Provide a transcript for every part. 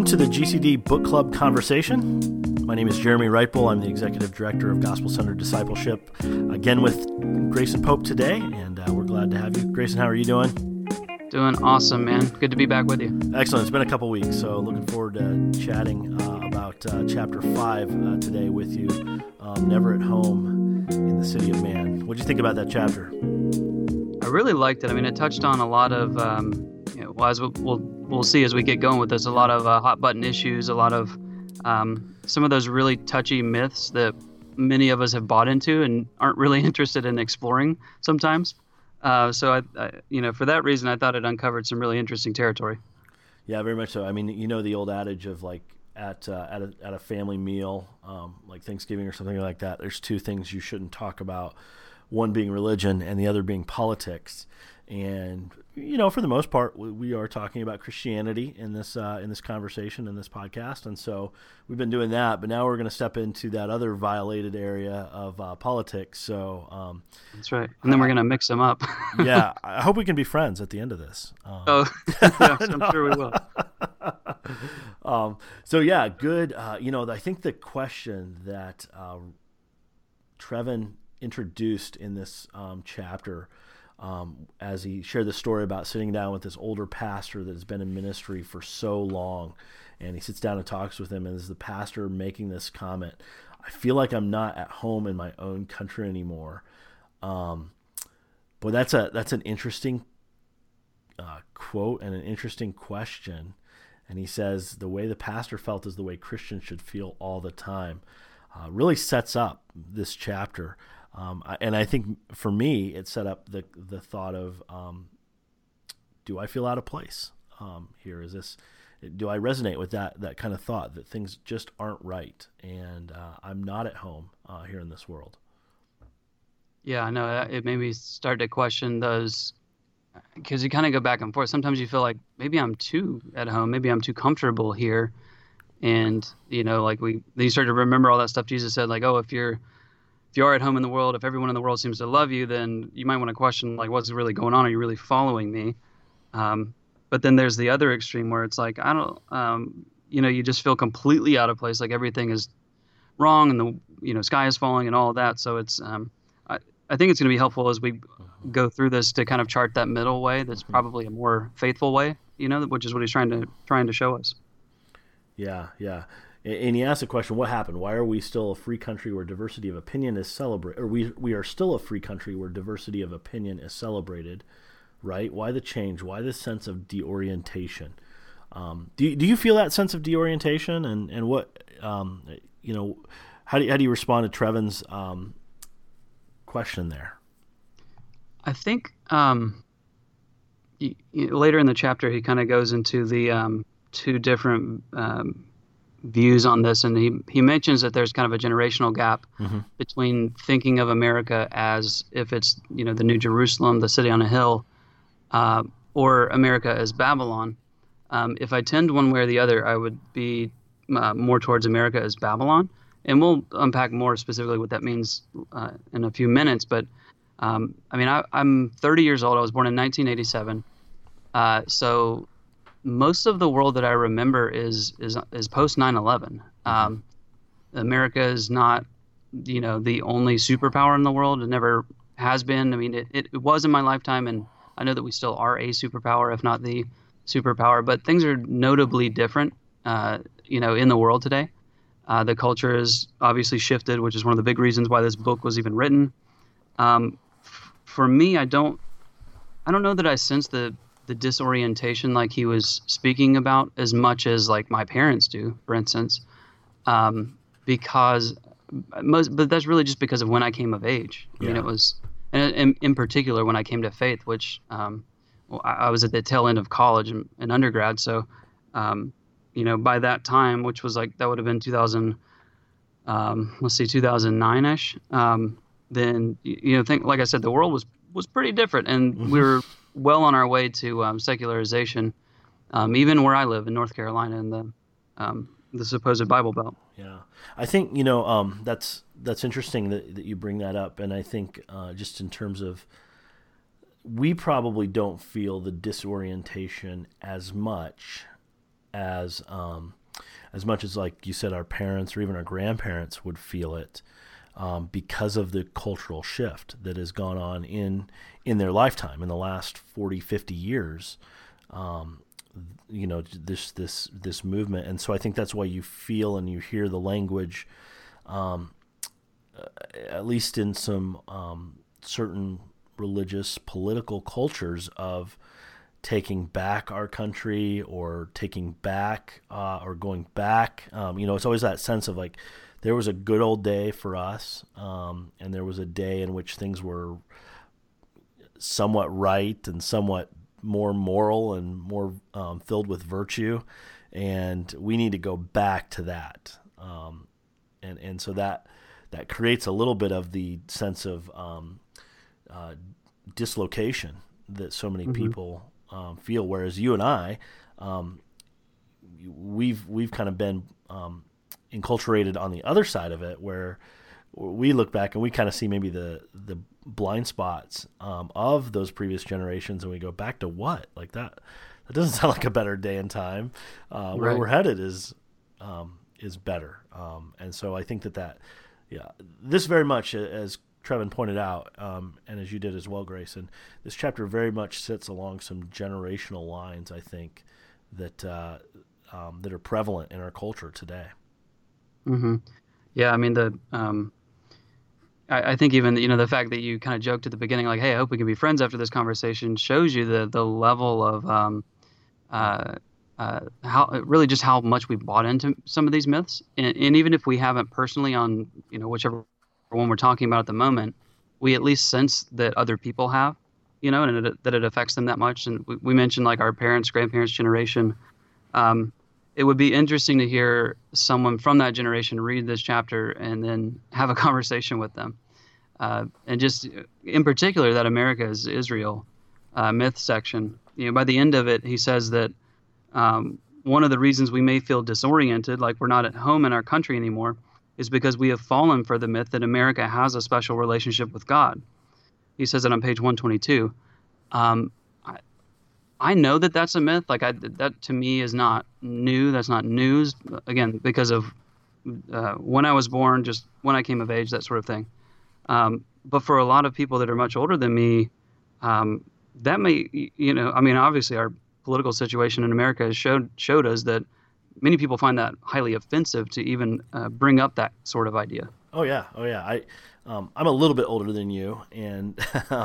to the GCD Book Club Conversation. My name is Jeremy Reitbull. I'm the Executive Director of Gospel-Centered Discipleship. Again with Grayson Pope today, and we're glad to have you. Grayson, how are you doing? Doing awesome, man. Good to be back with you. Excellent. It's been a couple weeks, so looking forward to chatting about Chapter 5 today with you, Never at Home in the City of Man. What did you think about that chapter? I really liked it. I mean, it touched on a lot of, as we'll see as we get going with this, a lot of hot-button issues, a lot of some of those really touchy myths that many of us have bought into and aren't really interested in exploring sometimes. So, for that reason, I thought it uncovered some really interesting territory. Yeah, very much so. I mean, you know the old adage of like at a family meal, like Thanksgiving or something like that, there's two things you shouldn't talk about, one being religion and the other being politics. And, for the most part, we are talking about Christianity in this conversation, in this podcast. And so we've been doing that, but now we're going to step into that other violated area of politics. So that's right. And then we're going to mix them up. Yeah. I hope we can be friends at the end of this. Yes, I'm sure we will. Good. I think the question that Trevin introduced in this chapter, as he shared the story about sitting down with this older pastor that has been in ministry for so long, and he sits down and talks with him, and as the pastor making this comment, I feel like I'm not at home in my own country anymore. But that's an interesting quote and an interesting question. And he says the way the pastor felt is the way Christians should feel all the time. Really sets up this chapter. And I think for me, it set up the thought of, do I feel out of place here? Do I resonate with that kind of thought that things just aren't right and I'm not at home here in this world? Yeah, I know. It made me start to question those, because you kind of go back and forth. Sometimes you feel like maybe I'm too at home, maybe I'm too comfortable here. And, then you start to remember all that stuff Jesus said, like, oh, if you are at home in the world, if everyone in the world seems to love you, then you might want to question, like, what's really going on? Are you really following me? But then there's the other extreme where it's like, I don't, you just feel completely out of place, like everything is wrong and the, sky is falling and all of that. So it's, I think it's going to be helpful as we go through this to kind of chart that middle way. That's probably a more faithful way, which is what he's trying to show us. Yeah. And he asked the question, what happened? Why are we still a free country where diversity of opinion is celebrated? Or we are still a free country where diversity of opinion is celebrated, right? Why the change? Why this sense of deorientation? Do you feel that sense of deorientation? And what, how do you respond to Trevin's question there? I think later in the chapter, he kind of goes into the two different views on this, and he mentions that there's kind of a generational gap between thinking of America as if it's the New Jerusalem, the city on a hill, or America as Babylon. If I tend one way or the other, I would be more towards America as Babylon, and we'll unpack more specifically what that means in a few minutes. But I'm 30 years old. I was born in 1987, so most of the world that I remember is post 9/11. America is not, the only superpower in the world. It never has been. I mean, it was in my lifetime, and I know that we still are a superpower, if not the superpower. But things are notably different, in the world today. The culture has obviously shifted, which is one of the big reasons why this book was even written. For me, I don't know that I sense the disorientation like he was speaking about as much as like my parents do, for instance, but that's really just because of when I came of age. I mean, it was, and in particular when I came to faith, which I was at the tail end of college and undergrad. So, by that time, which was like, that would have been 2009-ish. Then, like I said, the world was pretty different, and we were well on our way to secularization, even where I live in North Carolina in the supposed Bible Belt. Yeah, I think that's interesting that you bring that up, and I think just in terms of, we probably don't feel the disorientation as much as as much as, like you said, our parents or even our grandparents would feel it, because of the cultural shift that has gone on in their lifetime in the last 40, 50 years. This movement. And so I think that's why you feel and you hear the language, at least in some certain religious political cultures, of taking back our country or taking back or going back. It's always that sense of like, there was a good old day for us, and there was a day in which things were somewhat right and somewhat more moral and more filled with virtue, and we need to go back to that. And so that creates a little bit of the sense of dislocation that so many people feel. Whereas you and I, we've kind of been enculturated on the other side of it, where we look back and we kind of see maybe the blind spots of those previous generations, and we go, back to what? Like that doesn't sound like a better day and time. Where we're headed is better. And so I think that this very much, as Trevin pointed out, and as you did as well, Grayson, this chapter very much sits along some generational lines, I think, that are prevalent in our culture today. Mm-hmm. Yeah, I mean, I think even, the fact that you kind of joked at the beginning, like, hey, I hope we can be friends after this conversation, shows you the level of how much we've bought into some of these myths. And even if we haven't personally on, whichever one we're talking about at the moment, we at least sense that other people have, and that it affects them that much. And we mentioned like our parents, grandparents generation. It would be interesting to hear someone from that generation read this chapter and then have a conversation with them. And just in particular, that America is Israel myth section. By the end of it, he says that one of the reasons we may feel disoriented, like we're not at home in our country anymore, is because we have fallen for the myth that America has a special relationship with God. He says it on page 122. I know that that's a myth. Like that to me is not new. That's not news. Again, because of when I was born, just when I came of age, that sort of thing. But for a lot of people that are much older than me, that may, obviously our political situation in America has showed us that many people find that highly offensive to even bring up that sort of idea. Oh yeah. I'm a little bit older than you, and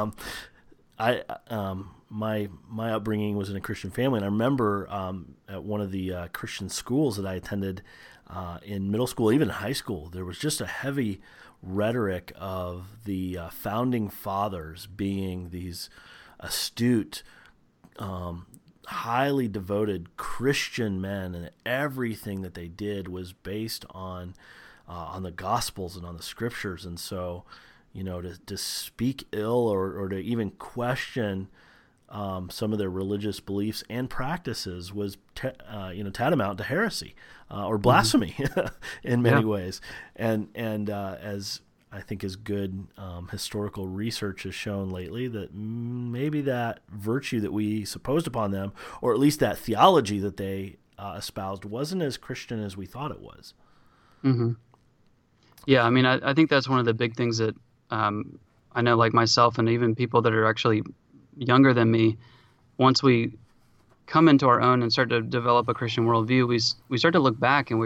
my upbringing was in a Christian family, and I remember at one of the Christian schools that I attended in middle school, even high school, there was just a heavy rhetoric of the founding fathers being these astute, highly devoted Christian men, and everything that they did was based on the Gospels and on the Scriptures. And so, to speak ill or to even question some of their religious beliefs and practices was tantamount to heresy or blasphemy in many ways. And as I think as good historical research has shown lately, that maybe that virtue that we supposed upon them, or at least that theology that they espoused, wasn't as Christian as we thought it was. Mm-hmm. Yeah, I mean, I think that's one of the big things that I know, like myself and even people that are actually younger than me, once we come into our own and start to develop a Christian worldview, we start to look back and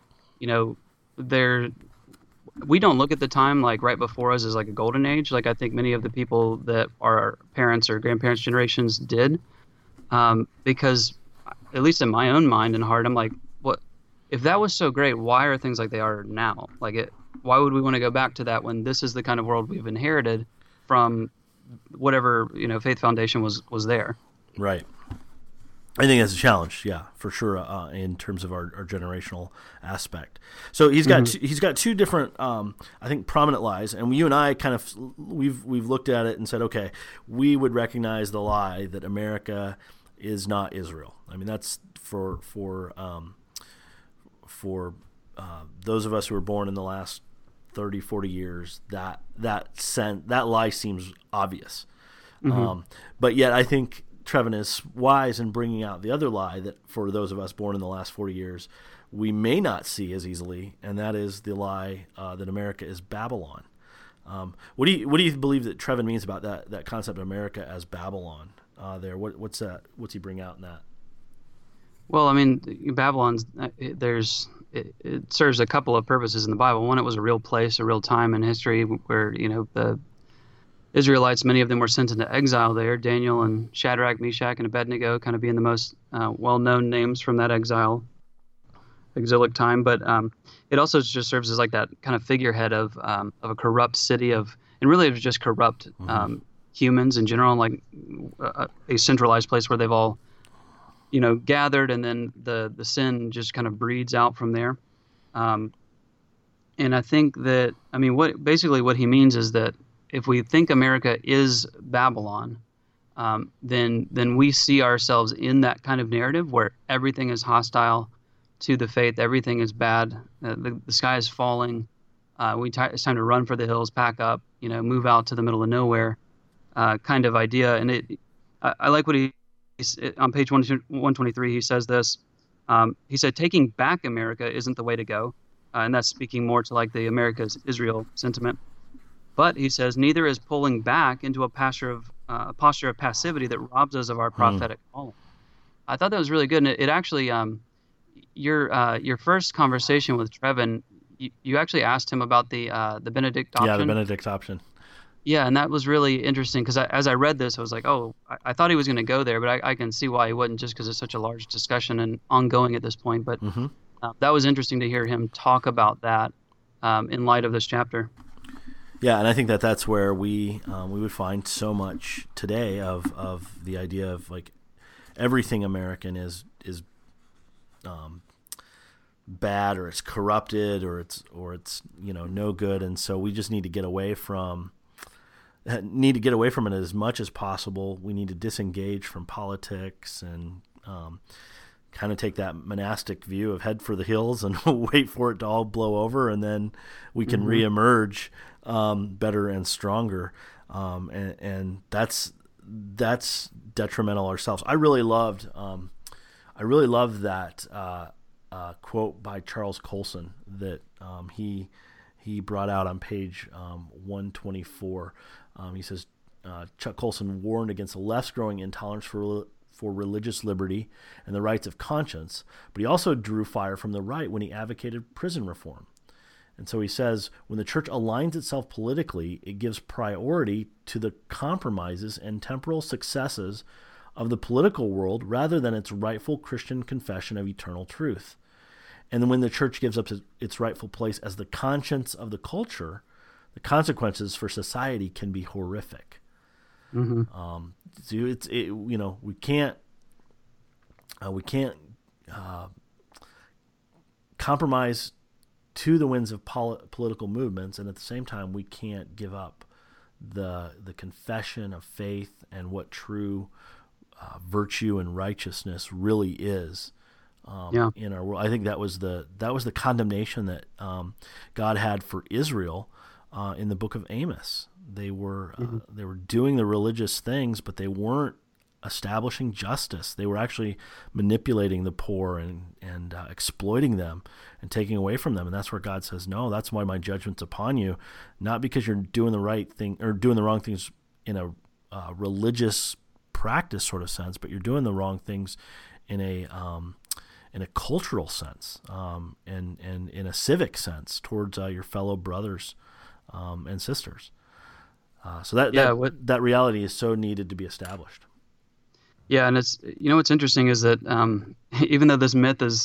we don't look at the time like right before us as like a golden age. Like I think many of the people that are our parents or grandparents generations did, because at least in my own mind and heart, I'm like, what if that was so great? Why are things like they are now? Why would we want to go back to that when this is the kind of world we've inherited from whatever faith foundation was there? Right. I think that's a challenge, yeah, for sure, in terms of our generational aspect. So he's got he's got two different, I think, prominent lies, and you and I kind of we've looked at it and said, okay, we would recognize the lie that America is not Israel. I mean, that's for those of us who were born in the last 30, 40 years, that lie seems obvious. But yet I think Trevin is wise in bringing out the other lie, that for those of us born in the last 40 years, we may not see as easily, and that is the lie that America is Babylon. What do you believe that Trevin means about that concept of America as Babylon? What's that? What's he bring out in that? Well, I mean, Babylon's it serves a couple of purposes in the Bible. One, it was a real place, a real time in history where the Israelites, many of them were sent into exile there. Daniel and Shadrach, Meshach, and Abednego kind of being the most well-known names from that exilic time. But it also just serves as like that kind of figurehead of a corrupt city and really it was just corrupt humans in general, like a centralized place where they've all gathered, and then the sin just kind of breeds out from there. And I think that, what he means is that if we think America is Babylon, then we see ourselves in that kind of narrative where everything is hostile to the faith, everything is bad, the sky is falling, it's time to run for the hills, pack up, move out to the middle of nowhere, kind of idea. And I like what on page 123, he says this. He said, taking back America isn't the way to go. And that's speaking more to like the America's Israel sentiment. But he says, neither is pulling back into a posture of passivity that robs us of our prophetic calling. I thought that was really good. And it actually, your first conversation with Trevin, you actually asked him about the Benedict option. Yeah, the Benedict option. Yeah, and that was really interesting because as I read this, I was like, oh, I thought he was going to go there, but I can see why he wouldn't, just because it's such a large discussion and ongoing at this point. But that was interesting to hear him talk about that in light of this chapter. Yeah, and I think that's where we would find so much today of the idea of like everything American is bad, or it's corrupted, or it's no good, and so we just need to get away from it as much as possible. We need to disengage from politics and kind of take that monastic view of head for the hills and wait for it to all blow over, and then we can reemerge better and stronger. And that's detrimental ourselves. I really loved that quote by Charles Colson that he brought out on page 124. He says, Chuck Colson warned against the left's growing intolerance for religious liberty and the rights of conscience, but he also drew fire from the right when he advocated prison reform. And so he says, when the church aligns itself politically, it gives priority to the compromises and temporal successes of the political world rather than its rightful Christian confession of eternal truth. And then when the church gives up its rightful place as the conscience of the culture, the consequences for society can be horrific. So we can't compromise to the winds of political movements, and at the same time we can't give up the confession of faith and what true virtue and righteousness really is in our world. I think that was the condemnation that God had for Israel in the book of Amos. They were doing the religious things, but they weren't establishing justice. They were actually manipulating the poor and exploiting them and taking away from them. And that's where God says, no, that's why my judgment's upon you, not because you're doing the right thing or doing the wrong things in a religious practice sort of sense, but you're doing the wrong things in a cultural sense and in a civic sense towards your fellow brothers and sisters. So that reality is so needed to be established. Yeah, and it's what's interesting is that even though this myth is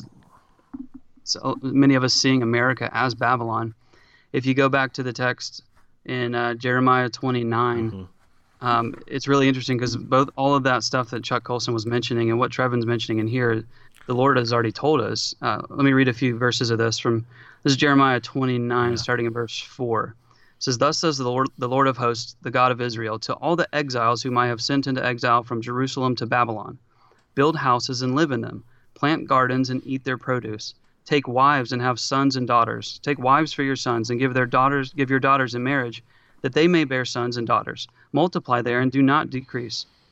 so many of us seeing America as Babylon, if you go back to the text in Jeremiah 29, it's really interesting because all of that stuff that Chuck Colson was mentioning and what Trevin's mentioning in here, the Lord has already told us. Let me read a few verses of this. This is Jeremiah 29, starting in verse 4. It says, "Thus says the Lord of hosts, the God of Israel, to all the exiles whom I have sent into exile from Jerusalem to Babylon, build houses and live in them, plant gardens and eat their produce, take wives and have sons and daughters, take wives for your sons and give your daughters in marriage, that they may bear sons and daughters, multiply there and do not decrease.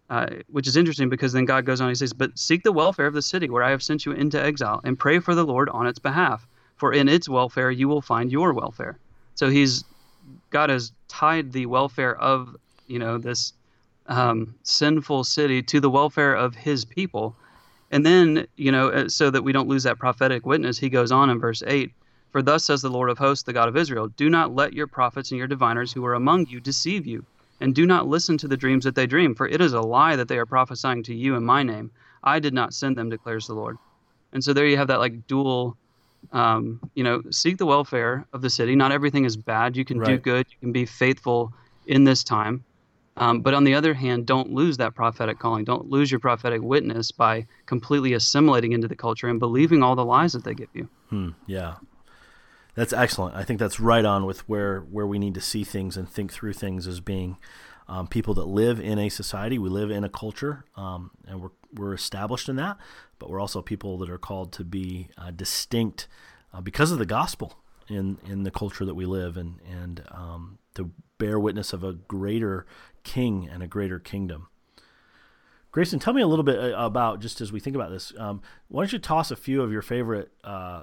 which is interesting because then God goes on, he says, but seek the welfare of the city where I have sent you into exile, and pray for the Lord on its behalf, for in its welfare you will find your welfare. So God has tied the welfare of, this sinful city to the welfare of his people. And then, so that we don't lose that prophetic witness, he goes on in verse 8, for thus says the Lord of hosts, the God of Israel, do not let your prophets and your diviners who are among you deceive you, and do not listen to the dreams that they dream, for it is a lie that they are prophesying to you in my name. I did not send them, declares the Lord. And so there you have that like dual, seek the welfare of the city. Not everything is bad. You can do good. You can be faithful in this time. But on the other hand, don't lose that prophetic calling. Don't lose your prophetic witness by completely assimilating into the culture and believing all the lies that they give you. Yeah. That's excellent. I think that's right on with where we need to see things and think through things as being people that live in a society. We live in a culture, and we're established in that, but we're also people that are called to be distinct because of the gospel in the culture that we live in, and to bear witness of a greater king and a greater kingdom. Grayson, tell me a little bit about, just as we think about this, why don't you toss a few of your favorite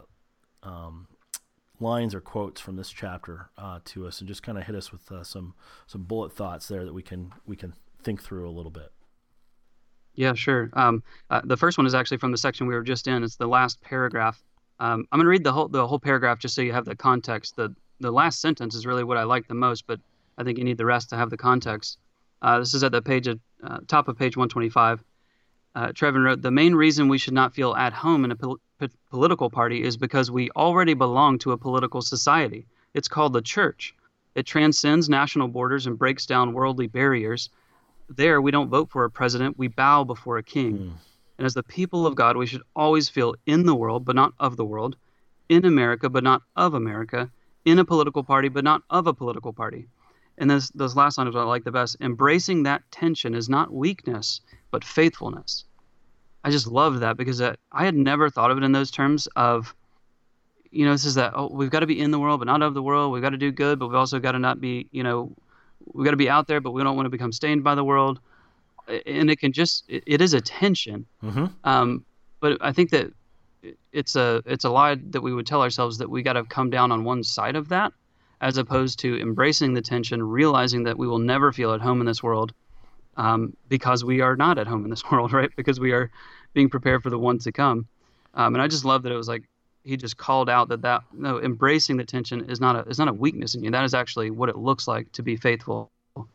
lines or quotes from this chapter to us, and just kind of hit us with some bullet thoughts there that we can think through a little bit. Yeah, sure. The first one is actually from the section we were just in. It's the last paragraph. I'm going to read the whole paragraph just so you have the context. The last sentence is really what I like the most, but I think you need the rest to have the context. This is at the top of page 125. Trevin wrote, the main reason we should not feel at home in a political party is because we already belong to a political society. It's called the church. It transcends national borders and breaks down worldly barriers. There, we don't vote for a president. We bow before a king. And as the people of God, we should always feel in the world, but not of the world, in America, but not of America, in a political party, but not of a political party. And those last lines I like the best. Embracing that tension is not weakness, but faithfulness. I just loved that because I had never thought of it in those terms of, this is that, we've got to be in the world, but not of the world. We've got to do good, but we've also got to not be, we've got to be out there, but we don't want to become stained by the world. And it is a tension. But I think that it's a lie that we would tell ourselves that we got to come down on one side of that, as opposed to embracing the tension, realizing that we will never feel at home in this world because we are not at home in this world, right? Because we are being prepared for the one to come. And I just love that it was like he just called out that embracing the tension is not a weakness in you. That is actually what it looks like to be faithful.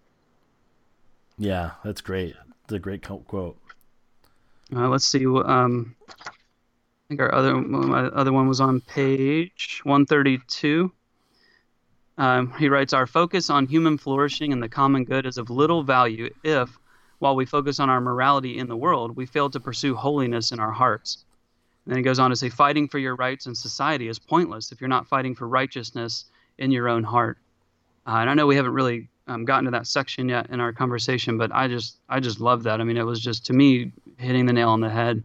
Yeah, that's great. It's a great quote. Let's see. I think my other one was on page 132. He writes, our focus on human flourishing and the common good is of little value if, while we focus on our morality in the world, we fail to pursue holiness in our hearts. And then he goes on to say, fighting for your rights in society is pointless if you're not fighting for righteousness in your own heart. And I know we haven't really gotten to that section yet in our conversation, but I just love that. I mean, it was just, to me, hitting the nail on the head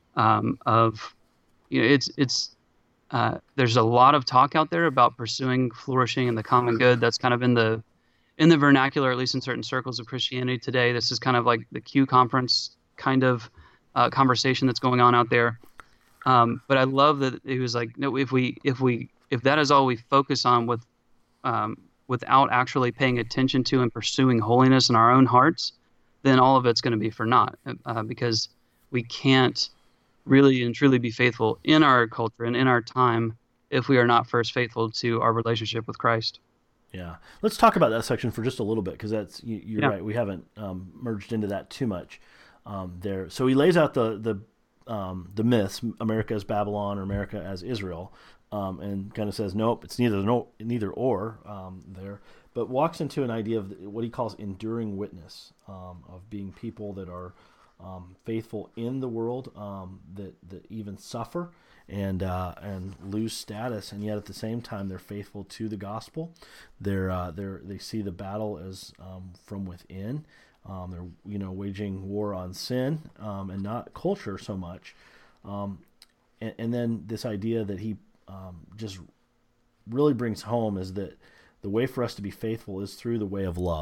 there's a lot of talk out there about pursuing flourishing and the common good. That's kind of in the vernacular, at least in certain circles of Christianity today. This is kind of like the Q conference kind of conversation that's going on out there. But I love that he was like, no, if that is all we focus on without actually paying attention to and pursuing holiness in our own hearts, then all of it's going to be for naught, because we can't really and truly be faithful in our culture and in our time if we are not first faithful to our relationship with Christ. Yeah. Let's talk about that section for just a little bit, because you're right. We haven't merged into that too much there. So he lays out the myths, America as Babylon or America as Israel, and kind of says, nope, it's neither or there, but walks into an idea of what he calls enduring witness, of being people that are faithful in the world, that even suffer and lose status, and yet at the same time they're faithful to the gospel. They see the battle as from within. They're waging war on sin and not culture so much. And then this idea that he just really brings home is that the way for us to be faithful is through the way of love.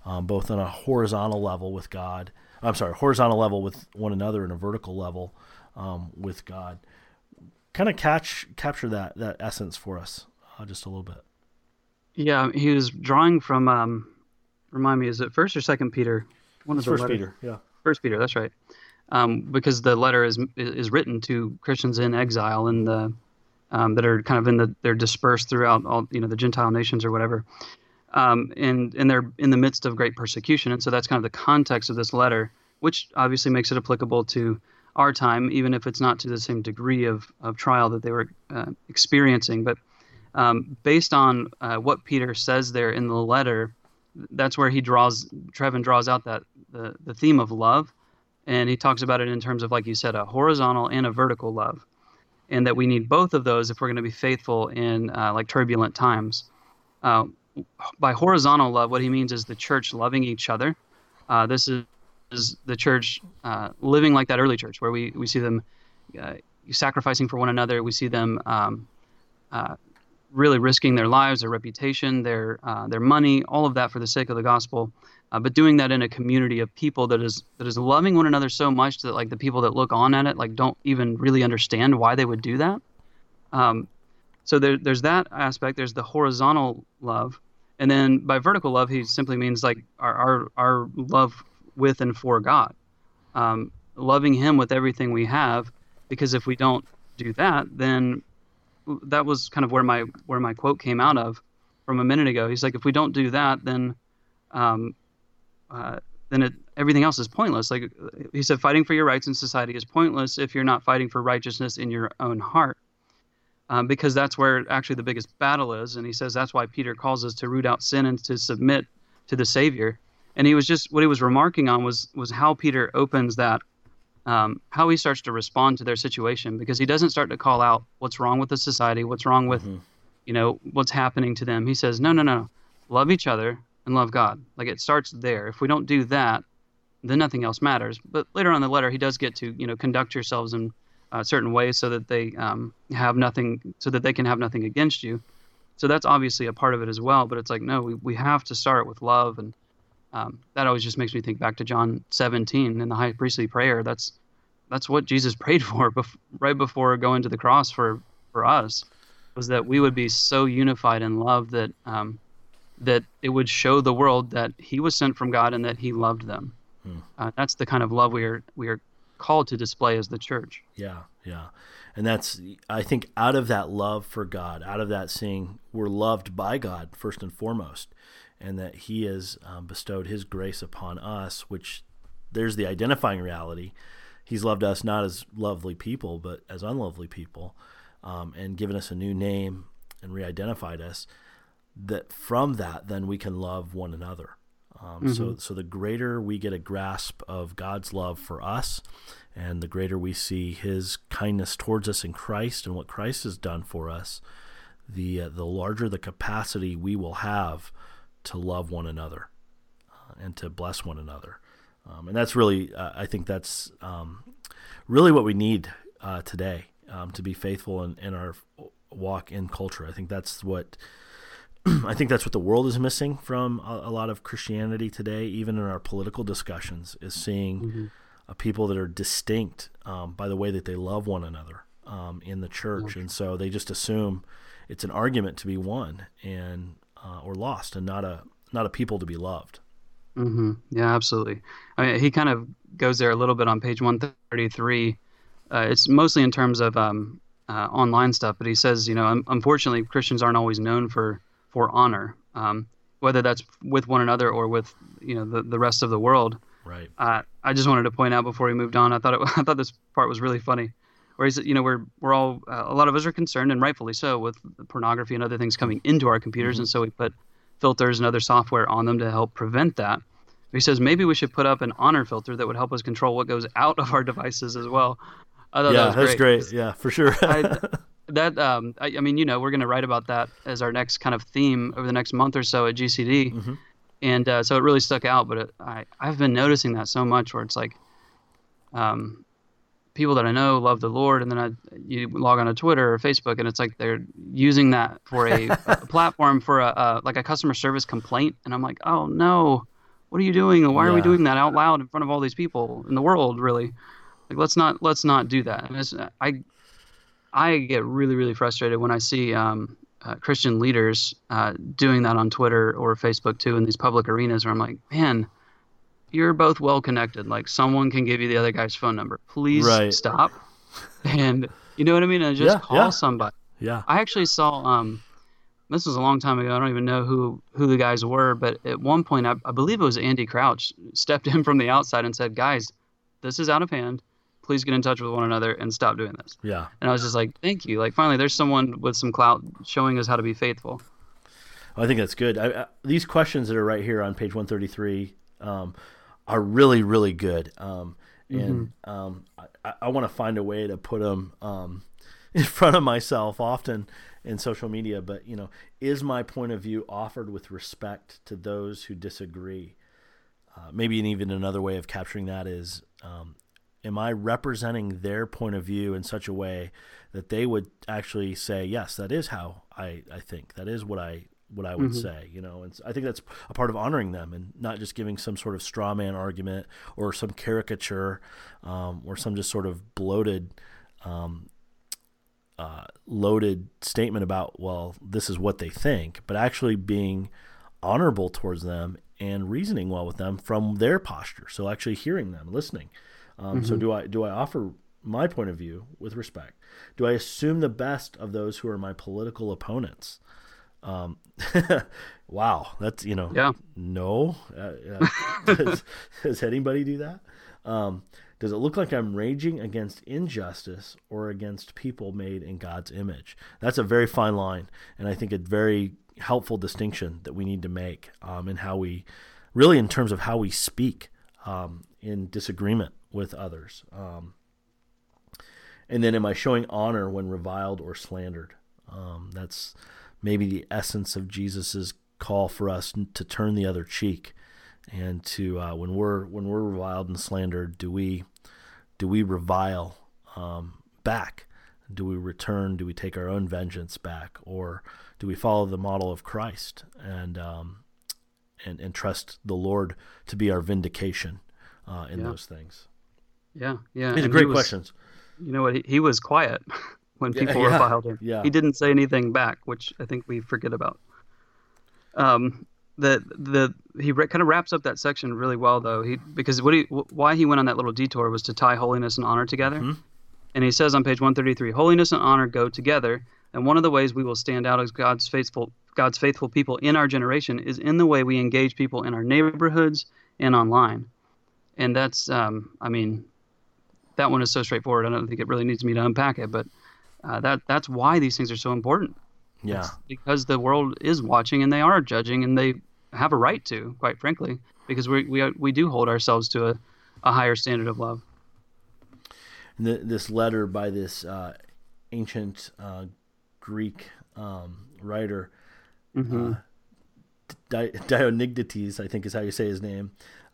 both on a horizontal level with God. I'm sorry, horizontal level with one another and a vertical level with God. Kind of capture that essence for us just a little bit. Yeah, he was drawing from. Remind me, is it First or Second Peter? One of the First Peter. Yeah. First Peter. That's right. Because the letter is written to Christians in exile and that are kind of they're dispersed throughout all the Gentile nations or whatever, and they're in the midst of great persecution, and so that's kind of the context of this letter, which obviously makes it applicable to our time, even if it's not to the same degree of trial that they were experiencing. But based on what Peter says there in the letter, that's where Trevin draws out that the theme of love. And he talks about it in terms of, like you said, a horizontal and a vertical love, and that we need both of those if we're going to be faithful in like turbulent times. By horizontal love, what he means is the church loving each other. This is the church living like that early church, where we see them sacrificing for one another. We see them really risking their lives, their reputation, their money, all of that for the sake of the gospel. But doing that in a community of people that is loving one another so much that like the people that look on at it like don't even really understand why they would do that. So there's that aspect. There's the horizontal love, and then by vertical love, he simply means like our love with and for God, loving Him with everything we have. Because if we don't do that, then that was kind of where my quote came out of from a minute ago. He's like, if we don't do that, then everything else is pointless. Like he said, fighting for your rights in society is pointless if you're not fighting for righteousness in your own heart, because that's where actually the biggest battle is. And he says that's why Peter calls us to root out sin and to submit to the Savior. And what he was remarking on was how Peter opens that, how he starts to respond to their situation, because he doesn't start to call out what's wrong with the society, what's wrong with, what's happening to them. He says, no, love each other and love God. Like it starts there. If we don't do that, then nothing else matters. But later on in the letter, he does get to, conduct yourselves in certain ways so that they have nothing, so that they can have nothing against you. So that's obviously a part of it as well. But it's like, no, we have to start with love. And that always just makes me think back to John 17 in the high priestly prayer. That's what Jesus prayed for right before going to the cross for us, was that we would be so unified in love that that it would show the world that He was sent from God and that He loved them. That's the kind of love we are called to display as the church. Yeah. And that's, I think, out of that love for God, out of that seeing we're loved by God first and foremost, and that He has bestowed His grace upon us, which there's the identifying reality. He's loved us not as lovely people, but as unlovely people, and given us a new name and re-identified us. That from that, then we can love one another. So the greater we get a grasp of God's love for us, and the greater we see His kindness towards us in Christ and what Christ has done for us, the larger the capacity we will have to love one another and to bless one another. And that's really, I think that's really what we need today to be faithful in our walk in culture. I think that's what the world is missing from a lot of Christianity today, even in our political discussions, is seeing people that are distinct by the way that they love one another in the church. And so they just assume it's an argument to be won and or lost, and not a people to be loved. Yeah, absolutely. I mean, he kind of goes there a little bit on page 133. It's mostly in terms of online stuff, but he says, unfortunately, Christians aren't always known for honor, whether that's with one another or with the rest of the world. Right. I just wanted to point out before we moved on, I thought this part was really funny, where he said, we're all a lot of us are concerned, and rightfully so, with pornography and other things coming into our computers, and so we put filters and other software on them to help prevent that. He says maybe we should put up an honor filter that would help us control what goes out of our devices as well. I thought that was great. Yeah, for sure. I mean, we're going to write about that as our next kind of theme over the next month or so at GCD. And so it really stuck out. But I've been noticing that so much, where it's like people that I know love the Lord, and then you log on to Twitter or Facebook, and it's like they're using that for a platform for like a customer service complaint. And I'm like, oh no, what are you doing? And why are we Yeah. doing that out loud in front of all these people in the world? Really, like let's not do that. And I get really, really frustrated when I see Christian leaders doing that on Twitter or Facebook too, in these public arenas, where I'm like, man, you're both well connected. Like, someone can give you the other guy's phone number. Please Right. stop. And you know what I mean? And just call somebody. Yeah. I actually saw, this was a long time ago. I don't even know who the guys were, but at one point, I believe it was Andy Crouch, stepped in from the outside and said, guys, this is out of hand. Please get in touch with one another and stop doing this. Yeah. And I was just like, thank you. Like, finally, there's someone with some clout showing us how to be faithful. I think that's good. These questions that are right here on page 133 are really, really good. And I want to find a way to put them in front of myself often in social media. But, is my point of view offered with respect to those who disagree? Maybe even another way of capturing that is, am I representing their point of view in such a way that they would actually say, yes, that is how I think. That is what I would say, and I think that's a part of honoring them and not just giving some sort of straw man argument or some caricature or some just sort of bloated, loaded statement about, well, this is what they think, but actually being honorable towards them and reasoning well with them from their posture. So actually hearing them, listening. So do I offer my point of view with respect? Do I assume the best of those who are my political opponents? Wow, that's no. Does anybody do that? Does it look like I'm raging against injustice or against people made in God's image? That's a very fine line, and I think a very helpful distinction that we need to make in how we, really in terms of how we speak in disagreement with others. And then am I showing honor when reviled or slandered? That's maybe the essence of Jesus's call for us to turn the other cheek, and to when we're reviled and slandered, do we revile back? Do we return? Do we take our own vengeance back, or do we follow the model of Christ and trust the Lord to be our vindication in those things? Yeah. These are great questions. You know what? He was quiet when people reviled him. Yeah. He didn't say anything back, which I think we forget about. He kind of wraps up that section really well, though. Because why he went on that little detour was to tie holiness and honor together. Mm-hmm. And he says on page 133, holiness and honor go together, and one of the ways we will stand out as God's faithful people in our generation is in the way we engage people in our neighborhoods and online. And that's, that one is so straightforward. I don't think it really needs me to unpack it, but that's why these things are so important. Yeah. It's because the world is watching and they are judging, and they have a right to, quite frankly, because we do hold ourselves to a higher standard of love. And this letter by this ancient Greek writer, Dionysius, I think is how you say his name.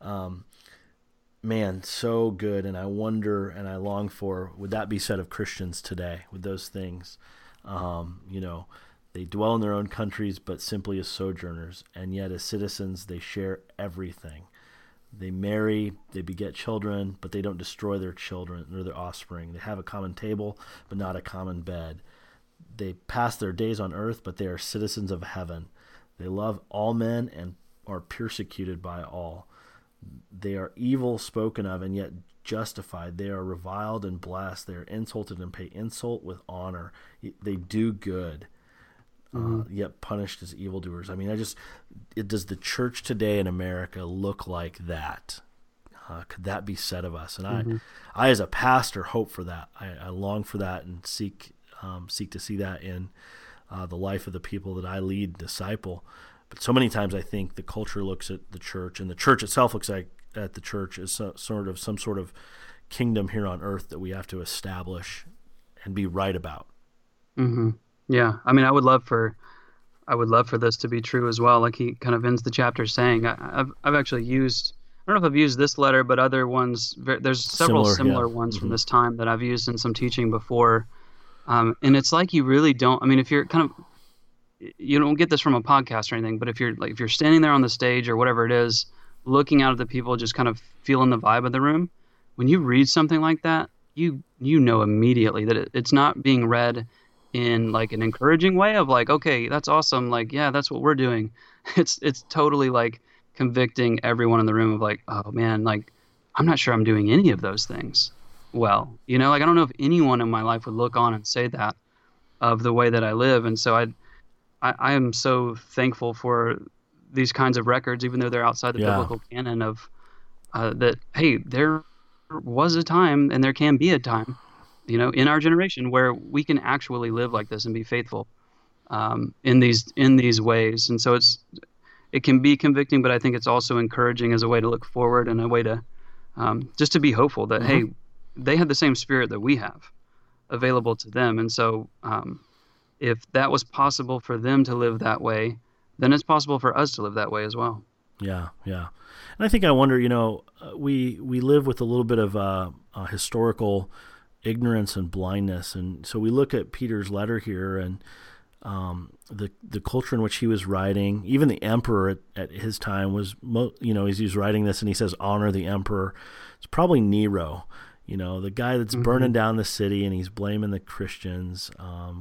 Man, so good, and I wonder and I long for, would that be said of Christians today with those things? They dwell in their own countries, but simply as sojourners, and yet as citizens they share everything. They marry, they beget children, but they don't destroy their children or their offspring. They have a common table, but not a common bed. They pass their days on earth, but they are citizens of heaven. They love all men and are persecuted by all. They are evil spoken of and yet justified. They are reviled and blessed. They are insulted and pay insult with honor. They do good, yet punished as evildoers. I mean, does the church today in America look like that? Could that be said of us? And I as a pastor hope for that. I long for that and seek to see that in the life of the people that I lead, disciple. But so many times I think the culture looks at the church, and the church itself looks at the church as some sort of kingdom here on earth that we have to establish and be right about. Mm-hmm. Yeah, I mean, I would love for this to be true as well. Like he kind of ends the chapter saying, I've actually used, I don't know if I've used this letter, but other ones. There's several similar ones from this time that I've used in some teaching before, and it's like you really don't. I mean, if you're you don't get this from a podcast or anything, but if you're standing there on the stage or whatever it is, looking out at the people, just kind of feeling the vibe of the room. When you read something like that, you know immediately that it's not being read in like an encouraging way of like, okay, that's awesome, like, yeah, that's what we're doing. It's totally like convicting everyone in the room of like, oh man, like I'm not sure I'm doing any of those things well. Like I don't know if anyone in my life would look on and say that of the way that I live. And so I am so thankful for these kinds of records, even though they're outside the biblical canon of that. Hey, there was a time, and there can be a time, in our generation where we can actually live like this and be faithful in these ways. And so it can be convicting, but I think it's also encouraging as a way to look forward and a way to just to be hopeful that hey, they had the same spirit that we have available to them. And so if that was possible for them to live that way, then it's possible for us to live that way as well. Yeah, yeah. And I think I wonder, we live with a little bit of historical ignorance and blindness. And so we look at Peter's letter here and the culture in which he was writing. Even the emperor at his time was, as he's writing this and he says, honor the emperor. It's probably Nero. The guy that's burning down the city and he's blaming the Christians,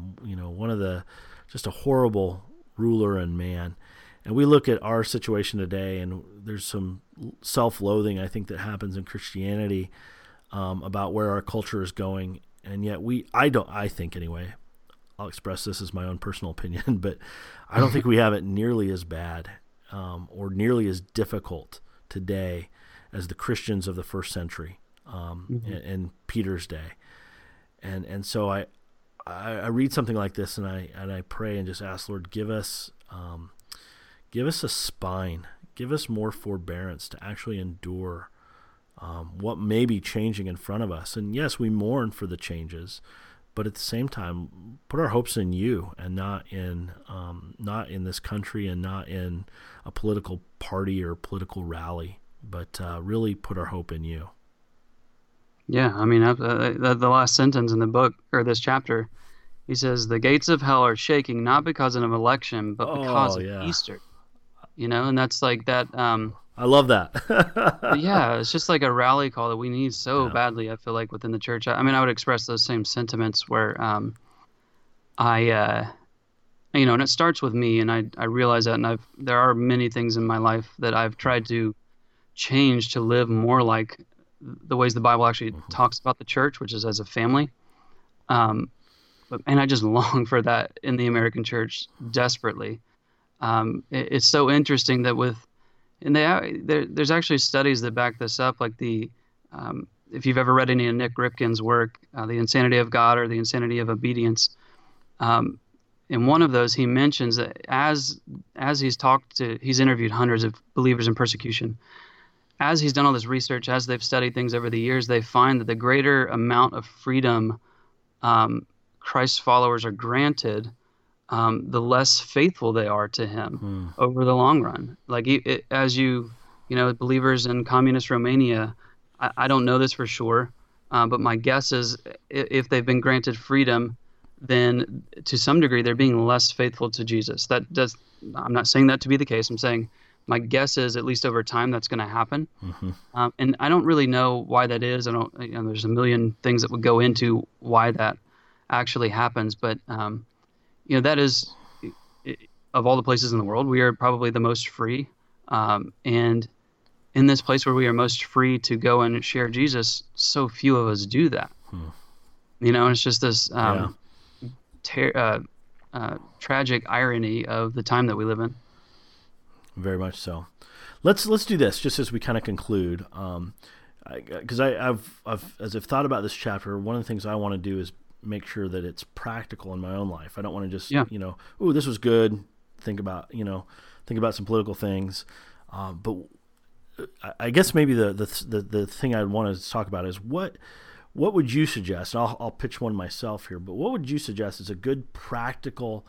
just a horrible ruler and man. And we look at our situation today and there's some self-loathing, I think, that happens in Christianity about where our culture is going. And yet I think anyway, I'll express this as my own personal opinion, but I don't think we have it nearly as bad or nearly as difficult today as the Christians of the first century. In Peter's day, and so I read something like this and I pray and just ask, Lord, give us a spine, give us more forbearance to actually endure what may be changing in front of us. And yes, we mourn for the changes, but at the same time, put our hopes in you and not in this country and not in a political party or political rally, but really put our hope in you. Yeah, I mean, the last sentence in the book, or this chapter, he says, the gates of hell are shaking, not because of an election, but because of Easter. And that's like that. I love that. Yeah, it's just like a rally call that we need so badly, I feel like, within the church. I mean, I would express those same sentiments where and it starts with me, and I realize that, and there are many things in my life that I've tried to change to live more like the ways the Bible actually talks about the church, which is as a family. And I just long for that in the American church desperately. It's so interesting that there's actually studies that back this up, like if you've ever read any of Nick Ripken's work, The Insanity of God or The Insanity of Obedience, in one of those he mentions that as he's interviewed hundreds of believers in persecution. As he's done all this research, as they've studied things over the years, they find that the greater amount of freedom Christ's followers are granted, the less faithful they are to him over the long run. Like believers in communist Romania, I don't know this for sure, but my guess is if they've been granted freedom, then to some degree they're being less faithful to Jesus. I'm not saying that to be the case. I'm saying my guess is, at least over time, that's going to happen. And I don't really know why that is. There's a million things that would go into why that actually happens. But, that is, of all the places in the world, we are probably the most free. And in this place where we are most free to go and share Jesus, so few of us do that. And it's just this tragic irony of the time that we live in. Very much so. Let's do this just as we kind of conclude, because as I've thought about this chapter, one of the things I want to do is make sure that it's practical in my own life. I don't want to just ooh, this was good. Think about some political things, but I guess maybe the thing I want to talk about is what would you suggest? And I'll pitch one myself here, but what would you suggest is a good practical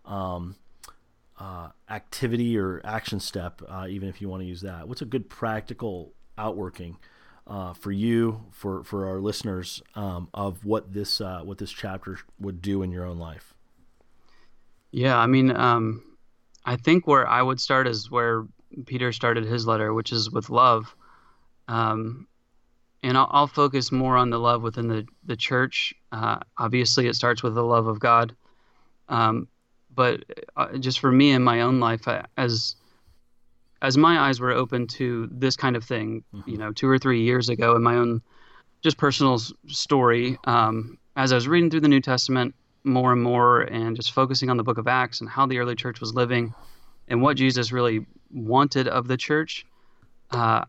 activity or action step, even if you want to use that? What's a good practical outworking for you, for our listeners, of what this chapter would do in your own life? Yeah, I mean, I think where I would start is where Peter started his letter, which is with love. Um, and I'll focus more on the love within the church. Obviously, it starts with the love of God. Um, but just for me in my own life, as my eyes were open to this kind of thing, 2 or 3 years ago in my own just personal story, as I was reading through the New Testament more and more and just focusing on the book of Acts and how the early church was living and what Jesus really wanted of the church, my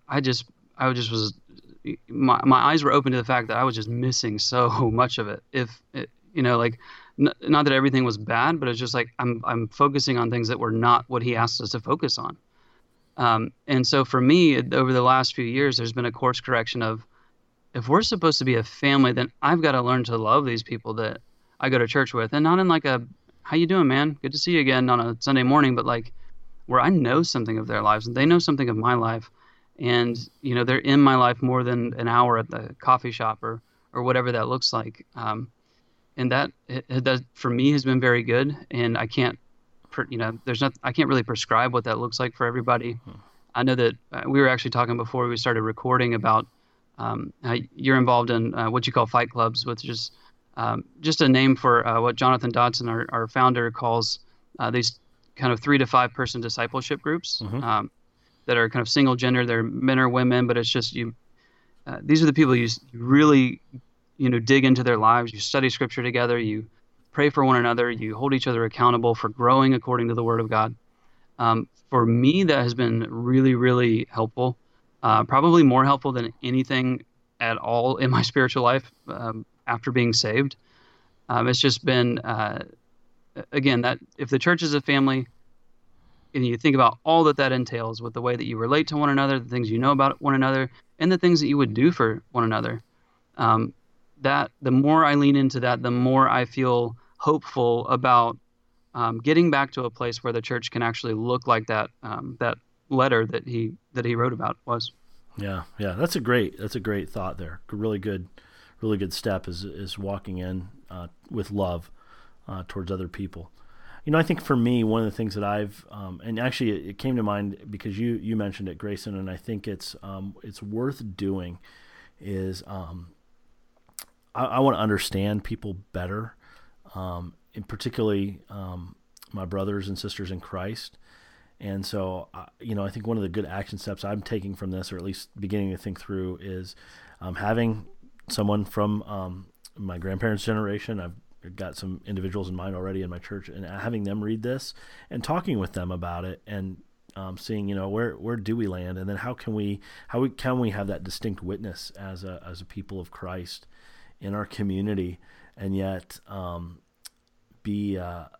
eyes were open to the fact that I was just missing so much of it. Not that everything was bad, but it's just like I'm focusing on things that were not what he asked us to focus on. And so for me, over the last few years, there's been a course correction of, if we're supposed to be a family, then I've got to learn to love these people that I go to church with, and not in like how you doing, man? Good to see you again on a Sunday morning, but like where I know something of their lives and they know something of my life, and they're in my life more than an hour at the coffee shop or whatever that looks like. And that for me has been very good, and I can't really prescribe what that looks like for everybody. I know that we were actually talking before we started recording about how you're involved in what you call fight clubs, which is just a name for what Jonathan Dodson, our founder, calls these kind of 3 to 5 person discipleship groups that are kind of single gender. They're men or women, but it's just these are the people you really dig into their lives. You study scripture together. You pray for one another. You hold each other accountable for growing according to the Word of God. For me, that has been really, really helpful. Probably more helpful than anything at all in my spiritual life after being saved. It's just been, again, that if the church is a family, and you think about all that entails with the way that you relate to one another, the things you know about one another, and the things that you would do for one another, that the more I lean into that, the more I feel hopeful about getting back to a place where the church can actually look like that letter that he wrote about was. Yeah. That's a great thought there. Really good step is walking in with love towards other people. I think for me, one of the things that I've and actually it came to mind because you mentioned it, Grayson, and I think it's worth doing is I want to understand people better, and particularly my brothers and sisters in Christ. And so, I think one of the good action steps I'm taking from this, or at least beginning to think through, is having someone from my grandparents' generation. I've got some individuals in mind already in my church, and having them read this and talking with them about it, and seeing where do we land, and then how can we have that distinct witness as a people of Christ in our community, and yet be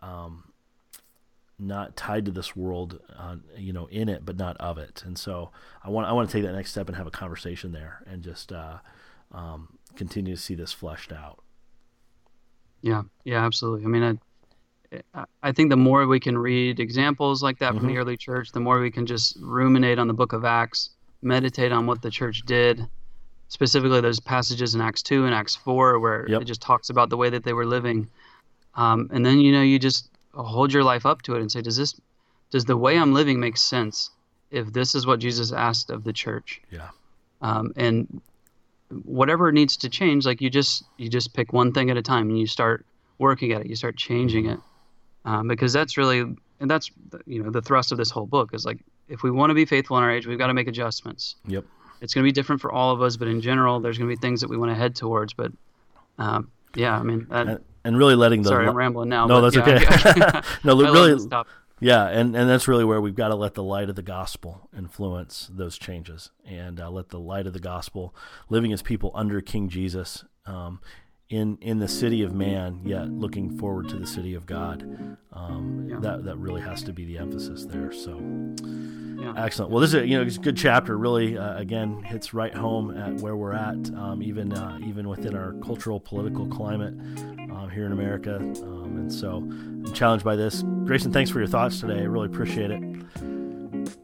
not tied to this world, in it, but not of it. And so I want to take that next step and have a conversation there, and just continue to see this fleshed out. Yeah, absolutely. I mean, I think the more we can read examples like that from the early church, the more we can just ruminate on the book of Acts, meditate on what the church did, specifically those passages in Acts 2 and Acts 4 where it just talks about the way that they were living. And then, you just hold your life up to it and say, does the way I'm living make sense if this is what Jesus asked of the church? Yeah. And whatever needs to change, like you just pick one thing at a time and you start working at it, you start changing it. Because that's really, and that's, the thrust of this whole book is like, if we want to be faithful in our age, we've got to make adjustments. Yep. It's going to be different for all of us, but in general, there's going to be things that we want to head towards. But yeah, I mean, and really letting the sorry, I'm rambling now. No, that's okay. No, really, stop. Yeah, and that's really where we've got to let the light of the gospel influence those changes, and let the light of the gospel, living as people under King Jesus, in the city of man, yet looking forward to the city of God. That really has to be the emphasis there. So, excellent. Well, this is it's a good chapter. Really, again, hits right home at where we're at, even within our cultural, political climate here in America. And so, I'm challenged by this. Grayson, thanks for your thoughts today. I really appreciate it.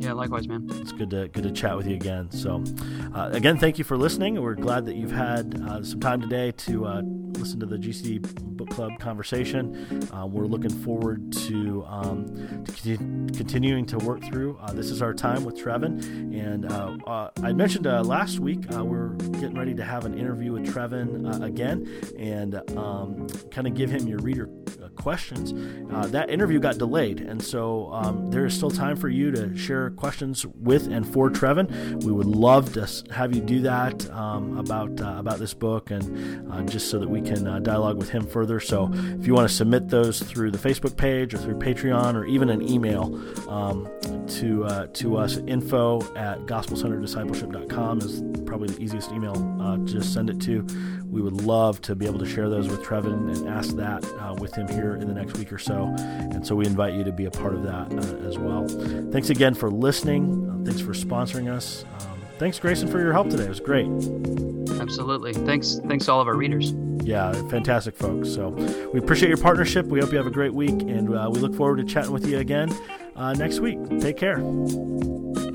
Yeah, likewise, man. It's good to chat with you again. So, again, thank you for listening. We're glad that you've had some time today to listen to the GC Book Club conversation. We're looking forward to continuing to work through This Is Our Time with Trevin. And I mentioned last week we're getting ready to have an interview with Trevin again and kind of give him your reader questions. That interview got delayed, and so there is still time for you to share questions with and for Trevin. We would love to have you do that about this book, and just so that we can dialogue with him further. So if you want to submit those through the Facebook page or through Patreon or even an email to us, info@gospelcenterdiscipleship.com is probably the easiest email to just send it to. We would love to be able to share those with Trevin and ask that with him here in the next week or so. And so we invite you to be a part of that as well. Thanks again for listening. Thanks for sponsoring us. Thanks, Grayson, for your help today. It was great. Absolutely. Thanks to all of our readers. Yeah, fantastic folks. So we appreciate your partnership. We hope you have a great week, and we look forward to chatting with you again next week. Take care.